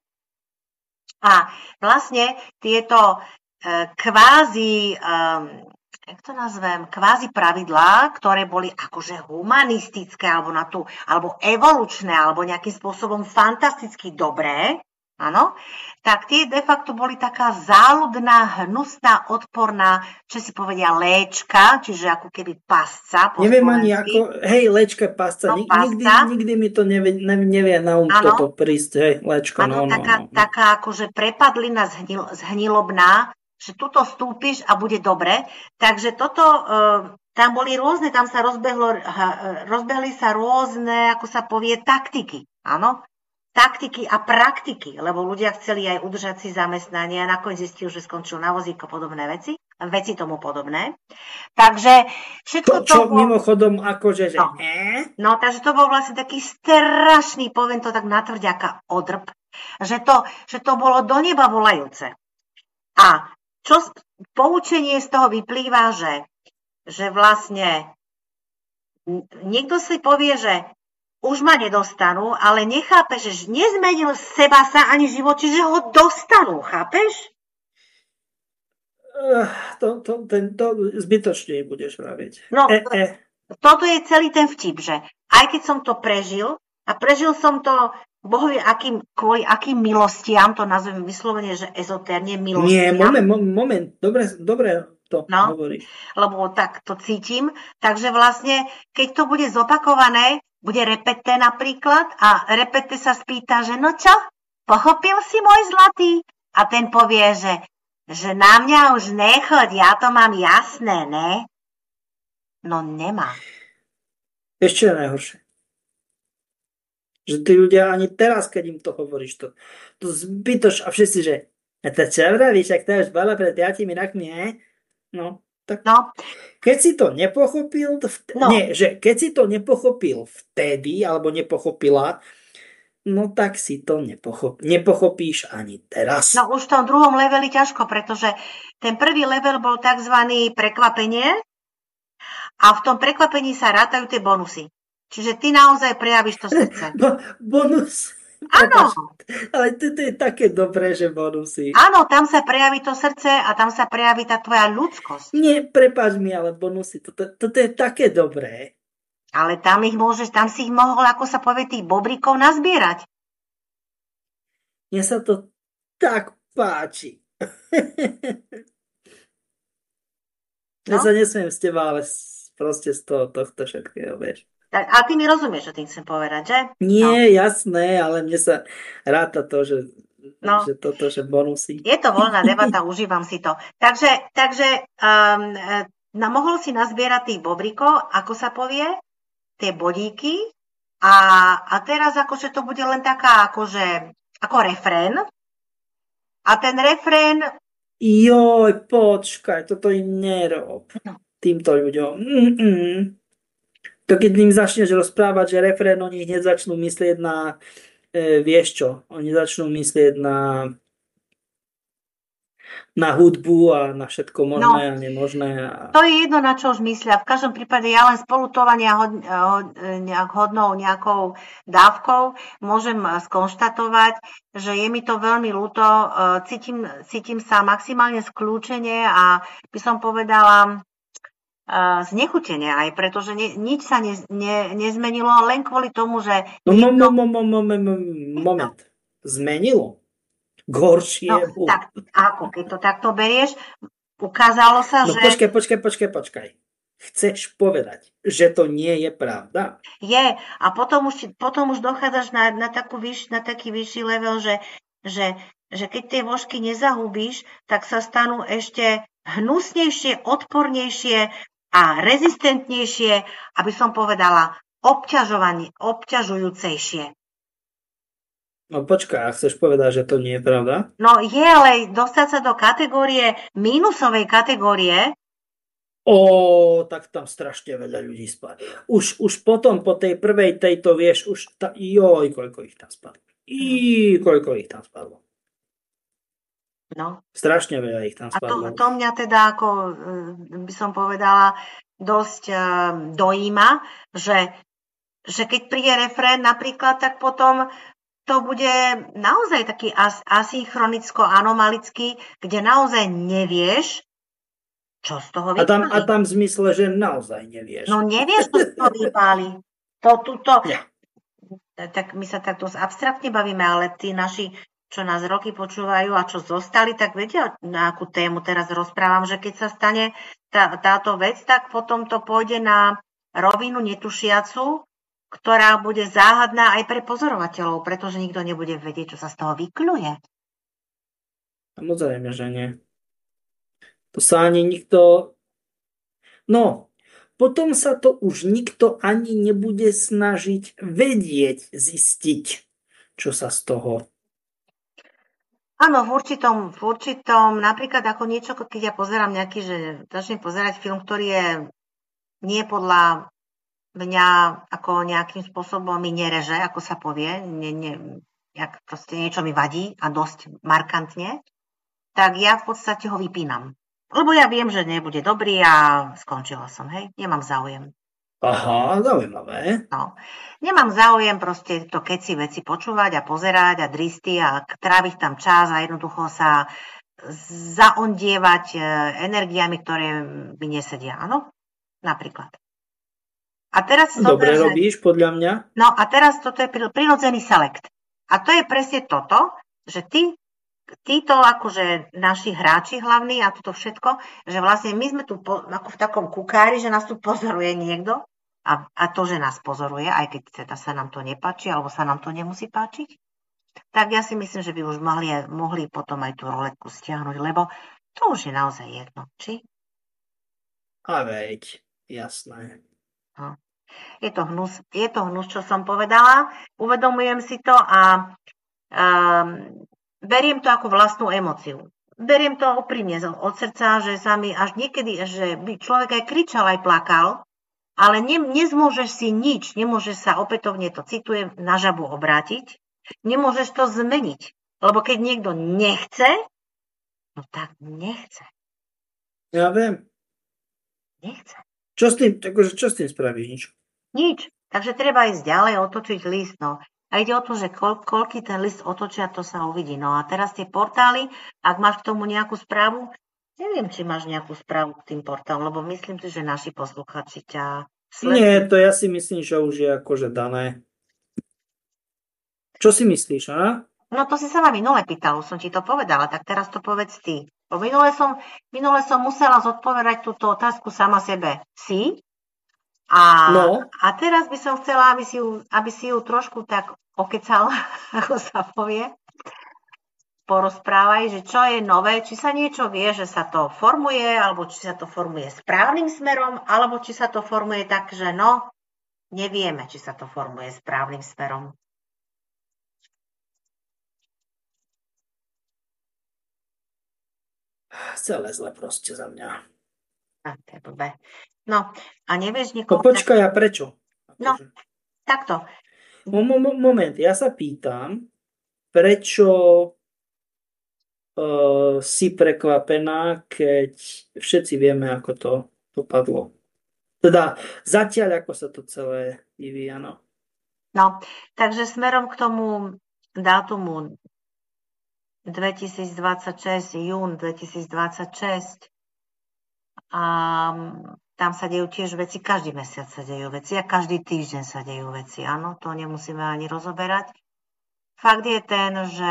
A vlastne tieto kvázi... jak to nazvem, kvázi pravidlá, ktoré boli akože humanistické, alebo, na tú, alebo evolučné, alebo nejakým spôsobom fantasticky dobré, áno, tak tie de facto boli taká záľudná, hnusná, odporná, čo si povedia, léčka, čiže ako keby pasca. Neviem ani ako, hej, léčka, pasca, no, nikdy, pasca. nikdy mi to nevie, nevie na um toto prísť, hej, léčka, ano, no, taká, no, no. Taká akože prepadlina zhnil, zhnilobná, že tuto vstúpiš a bude dobre. Takže toto, e, tam boli rôzne, tam sa rozbehlo, rozbehli sa rôzne, ako sa povie, taktiky. Áno? Taktiky a praktiky, lebo ľudia chceli aj udržať si zamestnanie a nakoniec zistili, že skončil na vozíko podobné veci, veci tomu podobné. Takže všetko to... Čo bol... mimochodom akože, že... No. no, takže to bol vlastne taký strašný, poviem to tak natvrďaka, odrb Že to, že to bolo do neba volajúce. A čo poučenie z toho vyplýva, že, že vlastne niekto si povie, že už ma nedostanú, ale nechápe, že nezmenil seba sa ani život, čiže ho dostanú, chápeš? Uh, to, to, ten, to zbytočne budeš vraviť. No, e, e. toto je celý ten vtip, že aj keď som to prežil, a prežil som to Boh vie, akým, kvôli akým milostiam, to nazvem vyslovene, že ezotérne milostiam. Nie, moment, moment, dobre, dobre to no, hovoríš. Lebo tak to cítim. Takže vlastne, keď to bude zopakované, bude repete napríklad a repete sa spýta, že no čo, pochopil si môj zlatý? A ten povie, že, že na mňa už nechod, ja to mám jasné, ne? No nemá. Ešte je najhoršie. Že tí ľudia ani teraz, keď im to hovoríš, to, to zbytoč a všetci, že a to čo vravíš, ak to už bolo pred piatimi rokmi, ne? No, tak no. Keď si to nepochopil, vt- no. nie, že keď si to nepochopil vtedy, alebo nepochopila, no tak si to nepochop- nepochopíš ani teraz. No už v tom druhom leveli ťažko, pretože ten prvý level bol takzvaný prekvapenie a v tom prekvapení sa rátajú tie bonusy. Čiže ty naozaj prejavíš to srdce. Bo- bonus. Áno. Ale to, to je také dobré, že bonusy. Áno, tam sa prejaví to srdce a tam sa prejaví tá tvoja ľudskosť. Nie, prepáč mi, ale bonusy, toto, toto je také dobré. Ale tam ich môžeš, tam si ich mohol, ako sa povie, tých bobríkov nazbierať. Mne sa to tak páči. No? Ja sa nesmiem z teba, ale proste z toho, tohto všetkého, vieš. A ty mi rozumieš, čo tým chcem povedať, že? Nie, no. Jasné, ale mne sa ráta to, že, no. že toto, že bonusy. Je to voľná debata, užívam si to. Takže, takže um, na, mohol si nazbierať tých bobrikov, ako sa povie, tie bodíky a, a teraz akože to bude len taká akože, ako refrén. A ten refrén... Joj, počkaj, toto im nerob. No. Týmto ľuďom. Mm-mm. To keď im začneš rozprávať, že refrén, oni hneď začnú myslieť na, e, vieš čo, oni začnú myslieť na, na hudbu a na všetko možné no, a nemožné. A... To je jedno, na čo už myslia. V každom prípade ja len spolutovania hod, hod, nejak hodnou nejakou dávkou môžem skonštatovať, že je mi to veľmi ľúto, cítim, cítim sa maximálne skľúčene a by som povedala znechutenie aj, pretože ne, nič sa ne, ne, nezmenilo len kvôli tomu, že... No, nikto... mo, mo, mo, mo, mo, moment. Zmenilo? K horšiemu. No, tak, ako, keď to takto berieš, ukázalo sa, no, že... No počkaj, počkaj, počkaj, počkaj. Chceš povedať, že to nie je pravda? Je. A potom už, potom už dochádzaš na, na, takú vyš, na taký vyšší level, že, že, že keď tie vožky nezahubíš, tak sa stanú ešte hnusnejšie, odpornejšie a rezistentnejšie, aby som povedala, obťažovanie, obťažujúcejšie. No počkaj, chceš povedať, že to nie je pravda? No je, ale dostať sa do kategórie, mínusovej kategórie. Ó, tak tam strašne veľa ľudí spadlo. Už, už potom, po tej prvej tejto, vieš, už, ta, joj, koľko ich tam spadlo. I, koľko ich tam spadlo. No. Strašne veľa ich tam spadlo. A to, to mňa teda, ako by som povedala, dosť uh, dojíma, že, že keď príde refrén napríklad, tak potom to bude naozaj taký as, asynchronicko-anomalický, kde naozaj nevieš, čo z toho vypáli. A tam, a tam v zmysle, že naozaj nevieš. No nevieš, čo z toho vypáli. To, tuto, ja. Tak my sa tak dosť abstraktne bavíme, ale tí naši, čo nás roky počúvajú a čo zostali, tak vedia, na akú tému teraz rozprávam, že keď sa stane tá, táto vec, tak potom to pôjde na rovinu netušiacu, ktorá bude záhadná aj pre pozorovateľov, pretože nikto nebude vedieť, čo sa z toho vykľuje. Samozrejme, že nie. To sa ani nikto... No, potom sa to už nikto ani nebude snažiť vedieť, zistiť, čo sa z toho... Áno, v určitom, v určitom, napríklad ako niečo, keď ja pozerám nejaký, že začnem pozerať film, ktorý je nie podľa mňa ako nejakým spôsobom mi nereže, ako sa povie, ne, ne, jak proste niečo mi vadí a dosť markantne, tak ja v podstate ho vypínam. Lebo ja viem, že nebude dobrý a skončila som, hej, nemám záujem. Aha, zaujímavé. No. Nemám záujem proste to keci veci počúvať a pozerať a dristy a tráviť tam čas a jednoducho sa zaondievať e, energiami, ktoré mi nesedia, áno? Napríklad. A teraz si Dobre zober, že- robíš, podľa mňa. No a teraz toto je pri- prirodzený selekt. A to je presne toto, že ty, títo akože naši hráči hlavní a toto všetko, že vlastne my sme tu po, ako v takom kukári, že nás tu pozoruje niekto a, a to, že nás pozoruje, aj keď teda sa nám to nepáči alebo sa nám to nemusí páčiť, tak ja si myslím, že by už mohli, mohli potom aj tú roletku stiahnuť, lebo to už je naozaj jedno, či? A veď, jasné. No. Je to hnus, je to hnus, čo som povedala, uvedomujem si to a um, beriem to ako vlastnú emóciu. Beriem to úprimne od srdca, že sa mi až niekedy, že by človek aj kričal, aj plakal, ale ne, nezmôžeš si nič, nemôžeš sa opätovne, to citujem, na žabu obrátiť, nemôžeš to zmeniť, lebo keď niekto nechce, no tak nechce, Ja viem. nechce. Čo s tým, akože, čo s tým spravíš? Nič. Nič. Takže treba ísť ďalej, otočiť list. No. A ide o to, že koľ, koľký ten list otočia, to sa uvidí. No a teraz tie portály, ak máš k tomu nejakú správu, neviem, či máš nejakú správu k tým portálom, lebo myslím si, že naši posluchači ťa sledujú. Nie, to ja si myslím, že už je akože dané. Čo si myslíš, a? No to si sa ma minule pýtal, už som ti to povedala, tak teraz to povedz ty. Bo minule som, minule som musela zodpovedať túto otázku sama sebe. Si? A, No. a teraz by som chcela, aby si ju, aby si ju trošku tak okecal, ako sa povie, porozprávaj, že čo je nové, či sa niečo vie, že sa to formuje, alebo či sa to formuje správnym smerom, alebo či sa to formuje tak, že no, nevieme, či sa to formuje správnym smerom. Celé zle proste za mňa. A, to je blbé. No, a nevieš No nikomu... počkaj, a prečo? No. Akože. Takto. Mo- mo- Moment, ja sa pýtam, prečo uh, si prekvapená, keď všetci vieme, ako to dopadlo. Teda zatiaľ, ako sa to celé vyvíja, no. No, takže smerom k tomu dátumu dvetisícdvadsaťšesť, jún dvetisícdvadsaťšesť, a tam sa dejú tiež veci, každý mesiac sa dejú veci a každý týždeň sa dejú veci, áno, to nemusíme ani rozoberať. Fakt je ten, že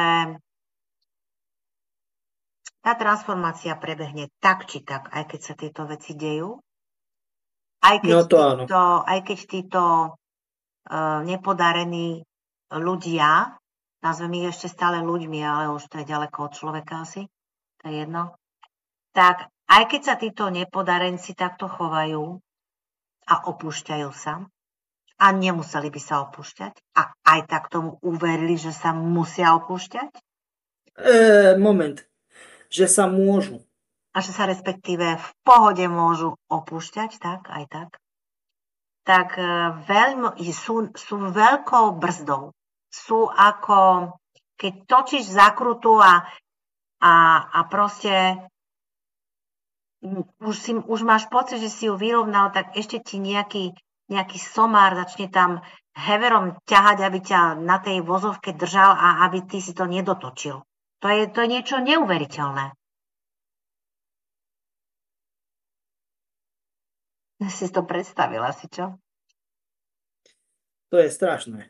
tá transformácia prebehne tak či tak, aj keď sa tieto veci dejú. Aj keď No to áno. títo, aj keď títo uh, nepodarení ľudia, nazvem ich ešte stále ľuďmi, ale už to je ďaleko od človeka asi, to je jedno, tak aj keď sa títo nepodarenci takto chovajú a opúšťajú sa, a nemuseli by sa opúšťať, a aj tak tomu uverili, že sa musia opúšťať, E, moment, že sa môžu. a že sa respektíve v pohode môžu opúšťať, tak, aj tak, tak veľmi, sú, sú veľkou brzdou. Sú ako, keď točíš zakrutu a, a, a proste už, si, už máš pocit, že si ju vyrovnal, tak ešte ti nejaký, nejaký somár začne tam heverom ťahať, aby ťa na tej vozovke držal a aby ty si to nedotočil. To je, to je niečo neuveriteľné. Si to predstavila, si čo? To je strašné.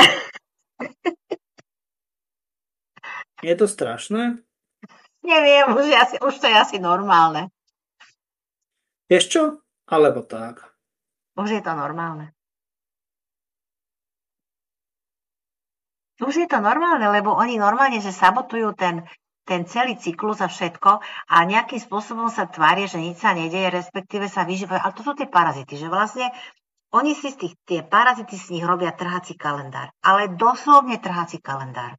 Je to strašné? Neviem, už, je asi, už to je asi normálne. Vieš čo? Alebo tak. Už je to normálne. Už je to normálne, lebo oni normálne, že sabotujú ten, ten celý cyklus a všetko a nejakým spôsobom sa tvária, že nič sa nedeje, respektíve sa vyžívajú. Ale to sú tie parazity, že vlastne oni si z tých, tie parazity z nich robia trhací kalendár. Ale doslovne trhací kalendár.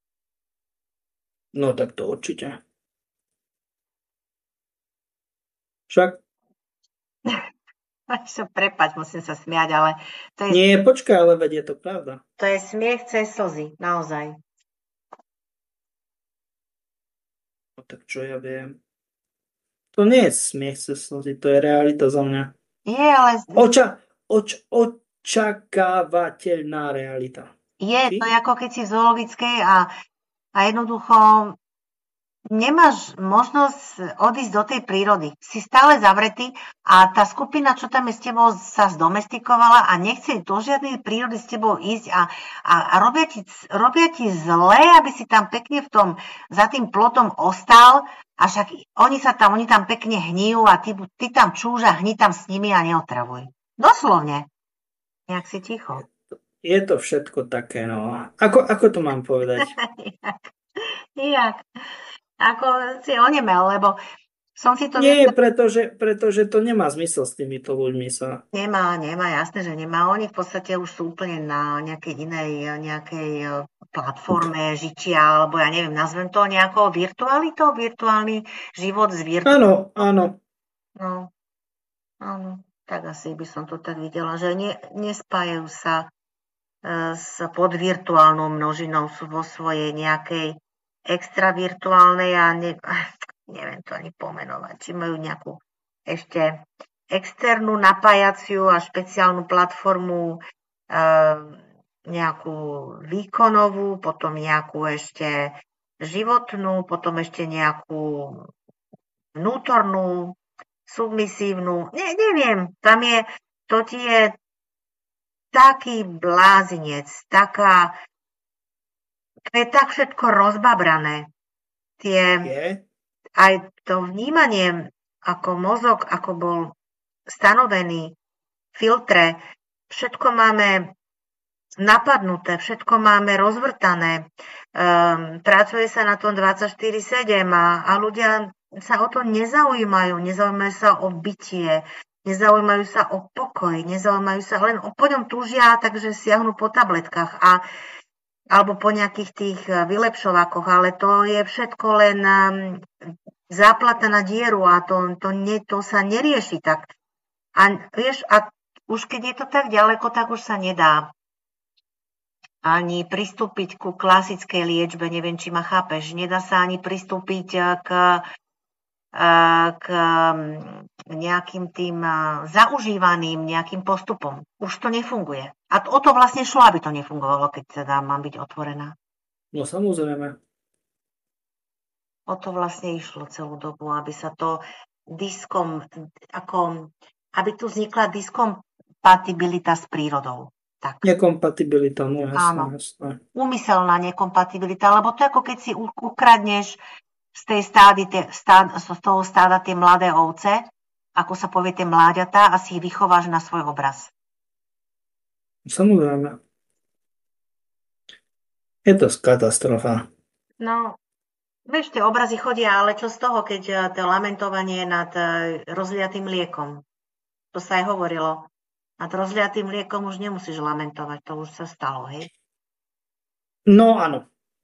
No tak to určite. Však? Prepáč, musím sa smiať, ale to je, Nie, počkaj, ale veď je to pravda. to je smiech cez slzy, naozaj. tak čo ja viem. To nie je smiech cez slzy, to je realita za mňa. Je, ale Oča, oč, očakávateľná realita. je Či? to je ako keď si v zoologickej a, a jednoducho nemáš možnosť odísť do tej prírody. Si stále zavretý a tá skupina, čo tam je s tebou, sa zdomestikovala a nechce do žiadnej prírody s tebou ísť a, a, a robia, ti, robia ti zle, aby si tam pekne v tom, za tým plotom ostal a však oni sa tam, oni tam pekne hníjú a ty, ty tam čúž a hní tam s nimi a neotravuj. Doslovne. Nejak si ticho. Je to všetko také, no. Ako, ako to mám povedať? Jak? Ako si onemel, lebo som si to... Nie, pretože, pretože to nemá zmysel s týmito ľuďmi sa. Nemá, nemá, jasné, že nemá. Oni v podstate už sú úplne na nejakej inej nejakej platforme žitia, alebo ja neviem, nazvem to nejakou virtualitou, virtuálny život z virtuálny. Áno, áno. No, áno, tak asi by som to tak videla, že ne, nespájajú sa e, s podvirtuálnou množinou, sú vo svojej nejakej extravirtuálnej a ne, neviem to ani pomenovať, či majú nejakú ešte externú napájaciu a špeciálnu platformu, e, nejakú výkonovú, potom nejakú ešte životnú, potom ešte nejakú vnútornú, submisívnu, ne, neviem, tam je, to ti je taký blázinec, taká, to je tak všetko rozbabrané. Tie, Je? aj to vnímanie, ako mozog, ako bol stanovený, filtre, všetko máme napadnuté, všetko máme rozvrtané, um, pracuje sa na tom dvadsaťštyri sedem a, a ľudia sa o to nezaujímajú, nezaujímajú sa o bytie, nezaujímajú sa o pokoj, nezaujímajú sa, len o po ňom túžia, takže siahnu po tabletkách a alebo po nejakých tých vylepšovákoch, ale to je všetko len um, záplata na dieru a to, to, ne, to sa nerieši tak. A vieš, a už keď je to tak ďaleko, tak už sa nedá ani pristúpiť ku klasickej liečbe, neviem, či ma chápeš, nedá sa ani pristúpiť k, k nejakým tým zaužívaným nejakým postupom. Už to nefunguje. A o to vlastne šlo, aby to nefungovalo, keď teda mám byť otvorená. No samozrejme. O to vlastne išlo celú dobu, aby sa to diskom, ako, aby tu vznikla diskompatibilita s prírodou. Tak. Nekompatibilita, no jasné, Áno. jasné. Úmyselná nekompatibilita, lebo to je ako keď si ukradneš z tej stády, stád, z toho stáda tie mladé ovce, ako sa povie tie mláďatá a si ich vychováš na svoj obraz. Samozrejme. Je to katastrofa. No, vieš, tie obrazy chodia, ale čo z toho, keď to lamentovanie nad rozliatým mliekom, to sa aj hovorilo, nad rozliatým mliekom už nemusíš lamentovať, to už sa stalo, hej? No áno.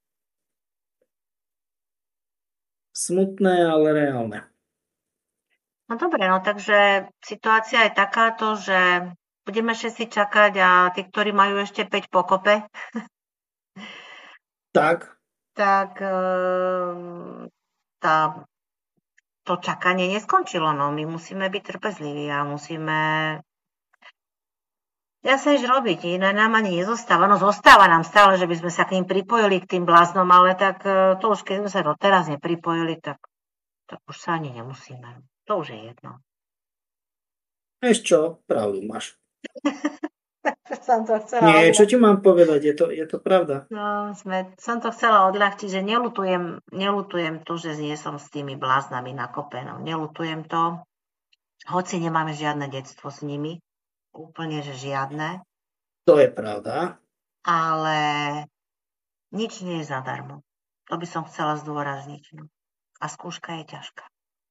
Smutné, ale reálne. No dobre, no takže situácia je takáto, že budeme všetci čakať a tí, ktorí majú ešte päť pokope, Tak. tak tá, to čakanie neskončilo. No. My musíme byť trpezliví a musíme ja sa iš robiť, iné nám ani nezostáva. No zostáva nám stále, že by sme sa k ním pripojili, k tým bláznom, ale tak to už keď sme sa doteraz nepripojili, tak, tak už sa ani nemusíme. To už je jedno. Vieš čo? Pravdu máš. som to chcela Nie, odľahčiť. čo ti mám povedať? Je to, je to pravda. No, sme, som to chcela odľahčiť, že nelutujem, nelutujem to, že nie som s tými bláznami na kope. No, nelutujem to, hoci nemáme žiadne detstvo s nimi. Úplne, že žiadne. To je pravda. Ale nič nie je zadarmo. To by som chcela zdôrazniť. No. A skúška je ťažká.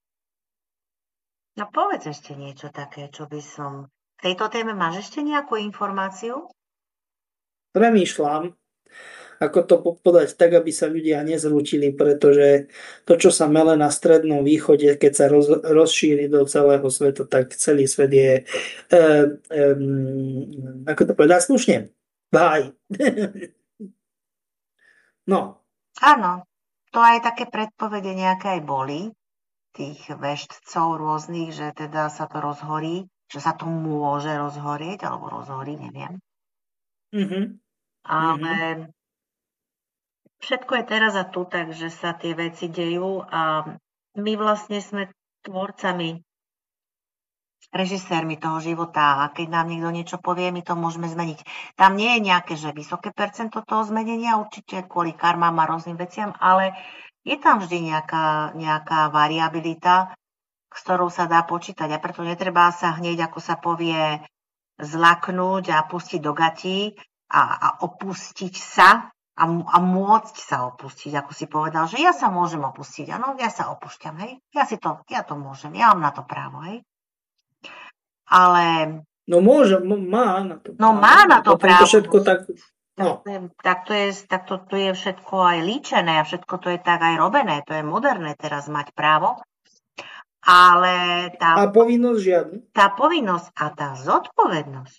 No povedz ešte niečo také, čo by som... V tejto téme máš ešte nejakú informáciu? Premýšľam, ako to podať tak, aby sa ľudia nezrútili, pretože to, čo sa mele na Strednom východe, keď sa roz, rozšíri do celého sveta, tak celý svet je, e, e, ako to povedať slušne, báj. No. Áno, to aj také predpovede nejaké aj boli, tých veštcov rôznych, že teda sa to rozhorí, že sa to môže rozhorieť, alebo rozhorí, neviem. Mm-hmm. Ale všetko je teraz a tu, takže sa tie veci dejú a my vlastne sme tvorcami, režisérmi toho života a keď nám niekto niečo povie, my to môžeme zmeniť. Tam nie je nejaké, že vysoké percento toho zmenenia, určite kvôli karmám a rôznym veciam, ale je tam vždy nejaká, nejaká variabilita, s ktorou sa dá počítať a preto netreba sa hneď, ako sa povie, zlaknúť a pustiť do gatí a, a opustiť sa a, a môcť sa opustiť, ako si povedal, že ja sa môžem opustiť, áno, ja sa opúšťam, hej, ja si to, ja to môžem, ja mám na to právo, hej. Ale... No môže, má na to právo. No má na to právo. To všetko tak... No. Tak, to je, tak to, to je všetko aj líčené a všetko to je tak aj robené. To je moderné teraz mať právo. Ale tá... A povinnosť žiadna. Tá povinnosť a tá zodpovednosť.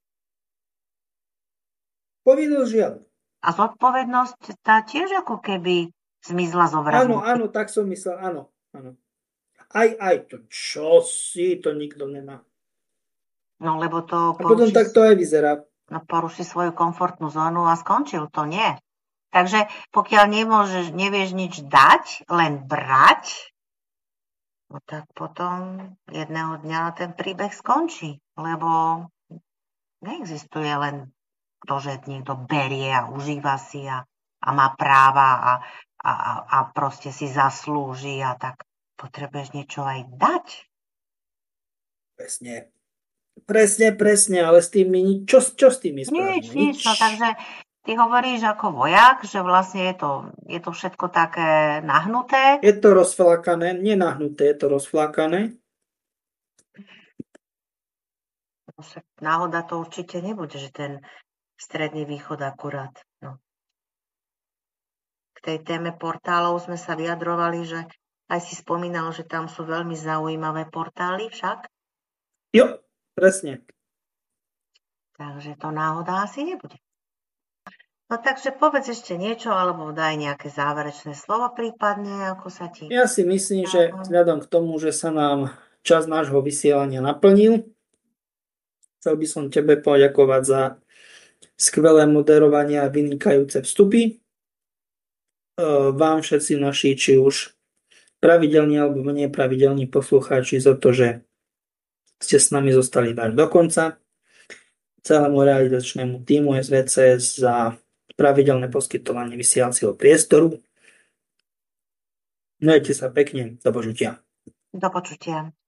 Povinnosť žiadna. A zodpovednosť tá tiež ako keby zmizla z obrazu. Áno, áno, tak som myslel, áno, áno. Aj, aj to, čo si, to nikto nemá. No lebo to... A potom tak to aj vyzerá. No poruší svoju komfortnú zónu a skončil, to nie. Takže pokiaľ nemôžeš, nevieš nič dať, len brať, no tak potom jedného dňa ten príbeh skončí, lebo neexistuje len to, že niekto berie a užíva si a, a má práva a, a, a proste si zaslúži a tak potrebuješ niečo aj dať. Presne. Presne, presne, ale s tým my, čo, čo s tým my spravíme? Nič, nič, no takže ty hovoríš ako vojak, že vlastne je to, je to všetko také nahnuté. Je to rozflákané, nie nahnuté, je to rozflákané. Náhoda to určite nebude, že ten Stredný východ akurát. No. K tej téme portálov sme sa vyjadrovali, že aj si spomínal, že tam sú veľmi zaujímavé portály však. Jo. Presne. Takže to náhoda asi nebude. No takže povedz ešte niečo, alebo daj nejaké záverečné slovo prípadne, ako sa ti... Ja si myslím, že vzhľadom k tomu, že sa nám čas nášho vysielania naplnil, chcel by som tebe poďakovať za skvelé moderovanie a vynikajúce vstupy. Vám všetci naši, či už pravidelní alebo menej pravidelní poslucháči, za to, že ste s nami zostali až do konca. Celému realizačnému týmu es vé cé es za pravidelné poskytovanie vysielacieho priestoru. Majte sa pekne. Do počutia. Do počutia.